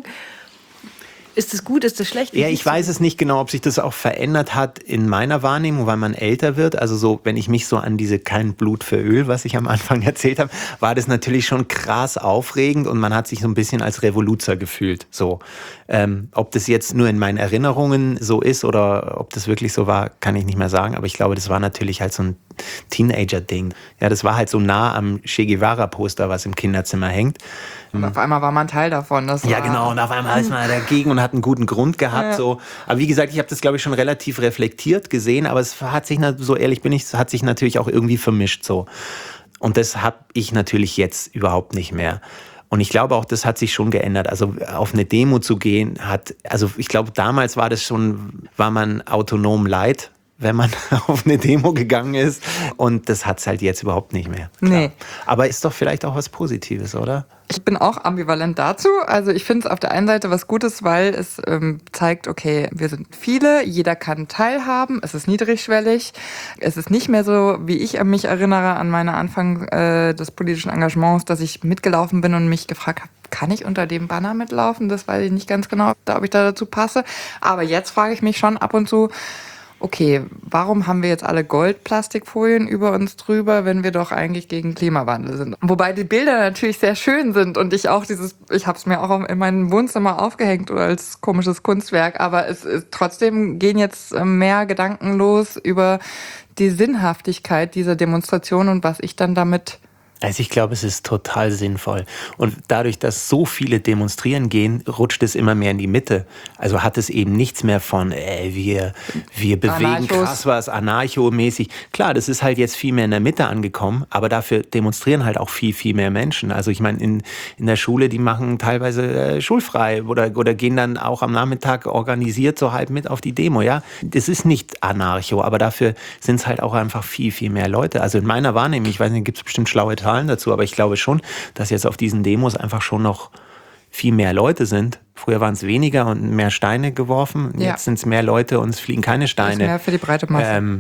Ist das gut, ist das schlecht? Ja, ich weiß es nicht genau, ob sich das auch verändert hat in meiner Wahrnehmung, weil man älter wird. Also so, wenn ich mich so an diese kein Blut für Öl, was ich am Anfang erzählt habe, war das natürlich schon krass aufregend und man hat sich so ein bisschen als Revoluzer gefühlt. So, ähm, ob das jetzt nur in meinen Erinnerungen so ist oder ob das wirklich so war, kann ich nicht mehr sagen. Aber ich glaube, das war natürlich halt so ein Teenager-Ding. Ja, das war halt so nah am Che Guevara-Poster, was im Kinderzimmer hängt. Und auf einmal war man Teil davon. Das ja, genau. Und auf einmal ist man dagegen und hat einen guten Grund gehabt. Ja. So. Aber wie gesagt, ich habe das, glaube ich, schon relativ reflektiert gesehen. Aber es hat sich, so ehrlich bin ich, es hat sich natürlich auch irgendwie vermischt. So. Und das habe ich natürlich jetzt überhaupt nicht mehr. Und ich glaube auch, das hat sich schon geändert. Also auf eine Demo zu gehen, hat, also ich glaube, damals war das schon, war man autonom light, wenn man auf eine Demo gegangen ist. Und das hat es halt jetzt überhaupt nicht mehr. Klar. Nee. Aber ist doch vielleicht auch was Positives, oder? Ich bin auch ambivalent dazu. Also ich finde es auf der einen Seite was Gutes, weil es ähm, zeigt, okay, wir sind viele, jeder kann teilhaben, es ist niedrigschwellig. Es ist nicht mehr so, wie ich mich erinnere an meine Anfang äh, des politischen Engagements, dass ich mitgelaufen bin und mich gefragt habe, kann ich unter dem Banner mitlaufen? Das weiß ich nicht ganz genau, ob ich da dazu passe. Aber jetzt frage ich mich schon ab und zu, okay, warum haben wir jetzt alle Goldplastikfolien über uns drüber, wenn wir doch eigentlich gegen Klimawandel sind? Wobei die Bilder natürlich sehr schön sind und ich auch dieses, ich habe es mir auch in meinem Wohnzimmer aufgehängt oder als komisches Kunstwerk, aber es ist trotzdem gehen jetzt mehr Gedanken los über die Sinnhaftigkeit dieser Demonstration und was ich dann damit. Also ich glaube, es ist total sinnvoll. Und dadurch, dass so viele demonstrieren gehen, rutscht es immer mehr in die Mitte. Also hat es eben nichts mehr von, ey, wir, wir bewegen Anarchos. Krass was, anarcho-mäßig. Klar, das ist halt jetzt viel mehr in der Mitte angekommen, aber dafür demonstrieren halt auch viel, viel mehr Menschen. Also ich meine, in, in der Schule, die machen teilweise äh, schulfrei oder, oder gehen dann auch am Nachmittag organisiert so halb mit auf die Demo. Ja, das ist nicht anarcho, aber dafür sind es halt auch einfach viel, viel mehr Leute. Also in meiner Wahrnehmung, ich weiß nicht, gibt es bestimmt schlaue Zahlen dazu, aber ich glaube schon, dass jetzt auf diesen Demos einfach schon noch viel mehr Leute sind. Früher waren es weniger und mehr Steine geworfen. Ja. Jetzt sind es mehr Leute und es fliegen keine Steine. Das ist mehr für die breite Masse. Ähm,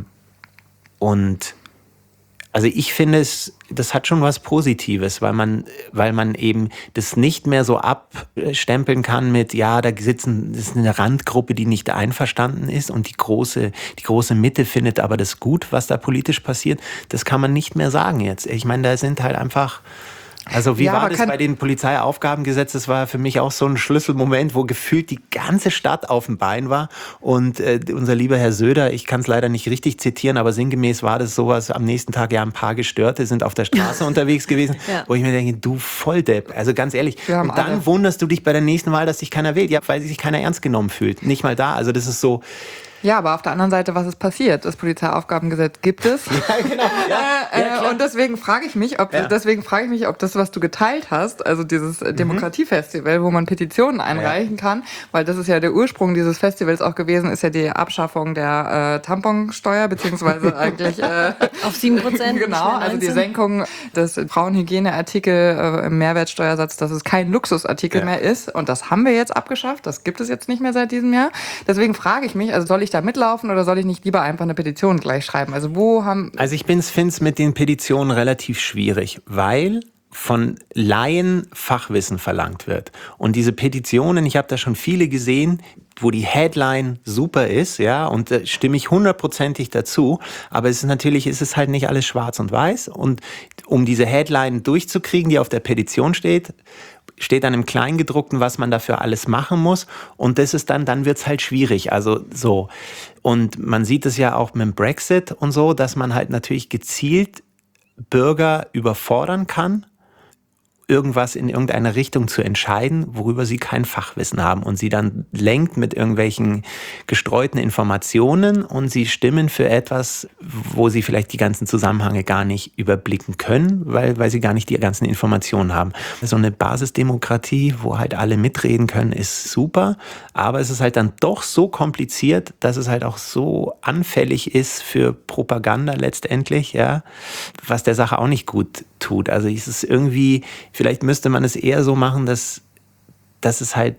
und also ich finde es, das hat schon was Positives, weil man, weil man eben das nicht mehr so abstempeln kann mit, ja, da sitzen, das ist eine Randgruppe, die nicht einverstanden ist und die große, die große Mitte findet aber das gut, was da politisch passiert. Das kann man nicht mehr sagen jetzt. Ich meine, da sind halt einfach. Also wie ja, war das bei den Polizeiaufgabengesetz? Das war für mich auch so ein Schlüsselmoment, wo gefühlt die ganze Stadt auf dem Bein war. Und äh, unser lieber Herr Söder, ich kann es leider nicht richtig zitieren, aber sinngemäß war das sowas, am nächsten Tag ja ein paar Gestörte sind auf der Straße unterwegs gewesen, ja. Wo ich mir denke, du Volldepp, also ganz ehrlich. Und dann alle. Wunderst du dich bei der nächsten Wahl, dass dich keiner wählt, ja, weil sich keiner ernst genommen fühlt. Nicht mal da, also das ist so. Ja, aber auf der anderen Seite, was ist passiert? Das Polizeiaufgabengesetz gibt es. Ja, genau. Ja, äh, ja, und deswegen frage ich mich, ob ja. deswegen frage ich mich, ob das, was du geteilt hast, also dieses mhm. Demokratiefestival, wo man Petitionen einreichen ja. kann, weil das ist ja der Ursprung dieses Festivals auch gewesen, ist ja die Abschaffung der äh, Tamponsteuer, beziehungsweise eigentlich äh, auf sieben Prozent. Genau, also die Senkung des Frauenhygieneartikel äh, im Mehrwertsteuersatz, dass es kein Luxusartikel ja. mehr ist. Und das haben wir jetzt abgeschafft. Das gibt es jetzt nicht mehr seit diesem Jahr. Deswegen frage ich mich, also soll ich da mitlaufen oder soll ich nicht lieber einfach eine Petition gleich schreiben? Also wo haben... Also ich finde es mit den Petitionen relativ schwierig, weil von Laien Fachwissen verlangt wird. Und diese Petitionen, ich habe da schon viele gesehen, wo die Headline super ist, ja, und da stimme ich hundertprozentig dazu, aber es ist natürlich, ist es halt nicht alles schwarz und weiß und um diese Headline durchzukriegen, die auf der Petition steht, steht dann im Kleingedruckten, was man dafür alles machen muss und das ist dann, dann wird's halt schwierig, also so. Und man sieht es ja auch mit dem Brexit und so, dass man halt natürlich gezielt Bürger überfordern kann, irgendwas in irgendeine Richtung zu entscheiden, worüber sie kein Fachwissen haben und sie dann lenkt mit irgendwelchen gestreuten Informationen und sie stimmen für etwas, wo sie vielleicht die ganzen Zusammenhänge gar nicht überblicken können, weil, weil sie gar nicht die ganzen Informationen haben. So eine Basisdemokratie, wo halt alle mitreden können, ist super, aber es ist halt dann doch so kompliziert, dass es halt auch so anfällig ist für Propaganda letztendlich, ja, was der Sache auch nicht gut tut. Also es ist irgendwie, vielleicht müsste man es eher so machen, dass, dass es halt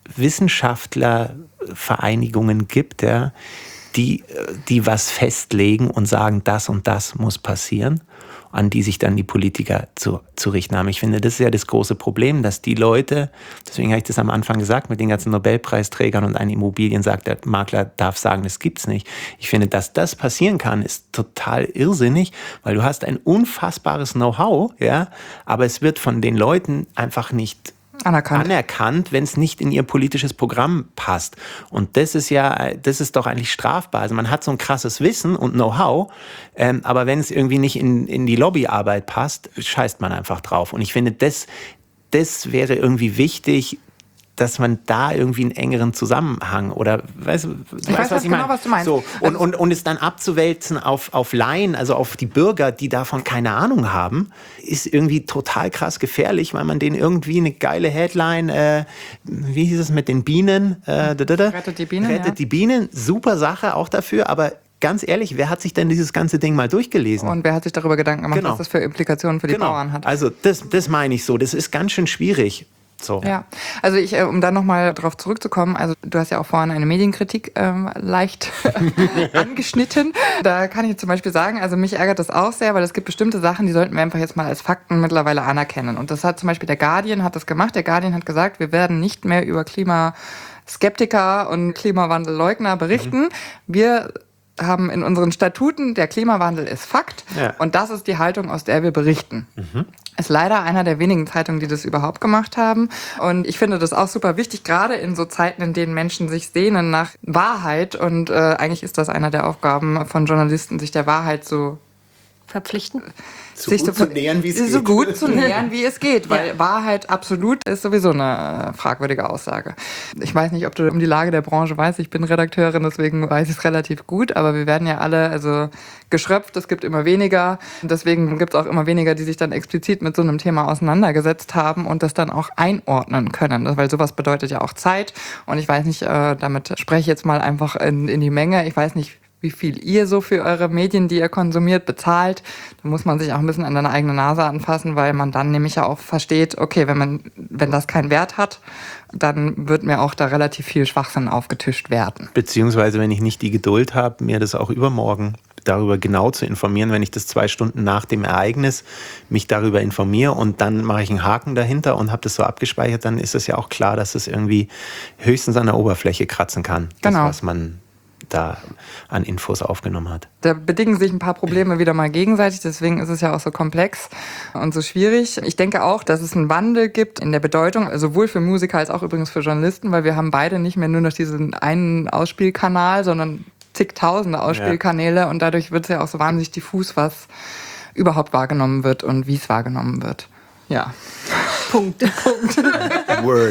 Wissenschaftlervereinigungen gibt, ja, die, die was festlegen und sagen, das und das muss passieren, an die sich dann die Politiker zu, zu richten haben. Ich finde, das ist ja das große Problem, dass die Leute, deswegen habe ich das am Anfang gesagt, mit den ganzen Nobelpreisträgern und ein Immobilienmakler darf sagen, das gibt's nicht. Ich finde, dass das passieren kann, ist total irrsinnig, weil du hast ein unfassbares Know-how, ja, aber es wird von den Leuten einfach nicht Anerkannt, anerkannt wenn es nicht in ihr politisches Programm passt. Und das ist ja, das ist doch eigentlich strafbar. Also man hat so ein krasses Wissen und Know-how, ähm, aber wenn es irgendwie nicht in, in die Lobbyarbeit passt, scheißt man einfach drauf. Und ich finde, das, das wäre irgendwie wichtig, dass man da irgendwie einen engeren Zusammenhang oder weißt du, ich weiß, was ich genau, meine? Was du meinst. So, und, und, und es dann abzuwälzen auf, auf Laien, also auf die Bürger, die davon keine Ahnung haben, ist irgendwie total krass gefährlich, weil man denen irgendwie eine geile Headline, äh, wie hieß es mit den Bienen? Äh, da, da, da, Rettet die Bienen, Rettet ja. die Bienen, super Sache auch dafür, aber ganz ehrlich, wer hat sich denn dieses ganze Ding mal durchgelesen? Und wer hat sich darüber Gedanken gemacht, genau. was das für Implikationen für die genau. Bauern hat? Also das, das meine ich so, das ist ganz schön schwierig. So. Ja, also ich, um dann nochmal darauf zurückzukommen, also du hast ja auch vorhin eine Medienkritik ähm, leicht angeschnitten. Da kann ich zum Beispiel sagen, also mich ärgert das auch sehr, weil es gibt bestimmte Sachen, die sollten wir einfach jetzt mal als Fakten mittlerweile anerkennen. Und das hat zum Beispiel der Guardian hat das gemacht. Der Guardian hat gesagt, wir werden nicht mehr über Klimaskeptiker und Klimawandelleugner berichten. Mhm. Wir haben in unseren Statuten, der Klimawandel ist Fakt, ja. Und das ist die Haltung, aus der wir berichten. Mhm. Ist leider einer der wenigen Zeitungen, die das überhaupt gemacht haben. Und ich finde das auch super wichtig, gerade in so Zeiten, in denen Menschen sich sehnen nach Wahrheit. Und äh, eigentlich ist das einer der Aufgaben von Journalisten, sich der Wahrheit so verpflichten. So sich gut so, zu nähern, wie es geht. So gut zu nähern, wie es geht. Weil ja. Wahrheit absolut ist sowieso eine fragwürdige Aussage. Ich weiß nicht, ob du um die Lage der Branche weißt. Ich bin Redakteurin, deswegen weiß ich es relativ gut. Aber wir werden ja alle also geschröpft. Es gibt immer weniger. Deswegen gibt es auch immer weniger, die sich dann explizit mit so einem Thema auseinandergesetzt haben und das dann auch einordnen können. Weil sowas bedeutet ja auch Zeit. Und ich weiß nicht, damit spreche ich jetzt mal einfach in, in die Menge. Ich weiß nicht, wie viel ihr so für eure Medien, die ihr konsumiert, bezahlt. Da muss man sich auch ein bisschen an deine eigene Nase anfassen, weil man dann nämlich ja auch versteht, okay, wenn man, wenn das keinen Wert hat, dann wird mir auch da relativ viel Schwachsinn aufgetischt werden. Beziehungsweise, wenn ich nicht die Geduld habe, mir das auch übermorgen darüber genau zu informieren, wenn ich das zwei Stunden nach dem Ereignis mich darüber informiere und dann mache ich einen Haken dahinter und habe das so abgespeichert, dann ist es ja auch klar, dass es irgendwie höchstens an der Oberfläche kratzen kann. Genau. Das, was man da an Infos aufgenommen hat. Da bedingen sich ein paar Probleme wieder mal gegenseitig, deswegen ist es ja auch so komplex und so schwierig. Ich denke auch, dass es einen Wandel gibt in der Bedeutung, sowohl für Musiker als auch übrigens für Journalisten, weil wir haben beide nicht mehr nur noch diesen einen Ausspielkanal, sondern zigtausende Ausspielkanäle, ja. Und dadurch wird es ja auch so wahnsinnig diffus, was überhaupt wahrgenommen wird und wie es wahrgenommen wird. Ja. Punkt. Punkt. Word.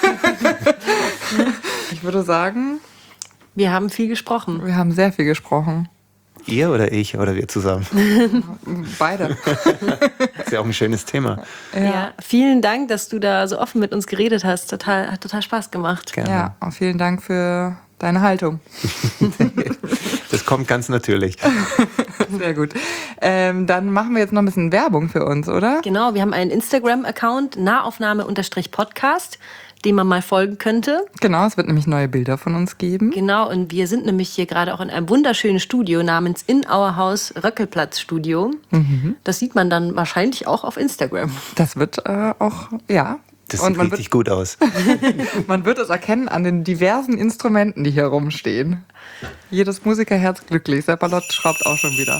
Ich würde sagen, wir haben viel gesprochen. Wir haben sehr viel gesprochen. Ihr oder ich oder wir zusammen? Beide. Das ist ja auch ein schönes Thema. Ja. Ja, vielen Dank, dass du da so offen mit uns geredet hast. Total, hat total Spaß gemacht. Gerne. Ja, und vielen Dank für deine Haltung. Das kommt ganz natürlich. Sehr gut. Ähm, dann machen wir jetzt noch ein bisschen Werbung für uns, oder? Genau, wir haben einen Instagram-Account, Nahaufnahme-Podcast, dem man mal folgen könnte. Genau, es wird nämlich neue Bilder von uns geben. Genau, und wir sind nämlich hier gerade auch in einem wunderschönen Studio namens In Our House Röckelplatz Studio. Mhm. Das sieht man dann wahrscheinlich auch auf Instagram. Das wird äh, auch, ja. Das sieht richtig wird, gut aus. Man wird es erkennen an den diversen Instrumenten, die hier rumstehen. Jedes Musikerherz glücklich. Seppalot schraubt auch schon wieder.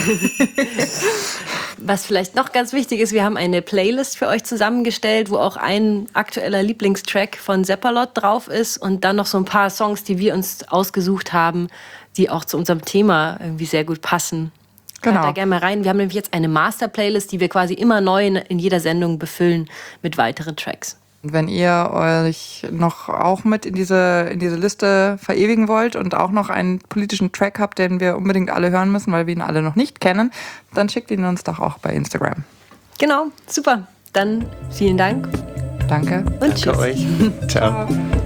Was vielleicht noch ganz wichtig ist, wir haben eine Playlist für euch zusammengestellt, wo auch ein aktueller Lieblingstrack von Seppalot drauf ist und dann noch so ein paar Songs, die wir uns ausgesucht haben, die auch zu unserem Thema irgendwie sehr gut passen. Genau. Hört da gerne mal rein. Wir haben nämlich jetzt eine Master-Playlist, die wir quasi immer neu in jeder Sendung befüllen mit weiteren Tracks. Wenn ihr euch noch auch mit in diese, in diese Liste verewigen wollt und auch noch einen politischen Track habt, den wir unbedingt alle hören müssen, weil wir ihn alle noch nicht kennen, dann schickt ihn uns doch auch bei Instagram. Genau, super. Dann vielen Dank. Danke. Und Danke tschüss. euch. Ciao. Ciao.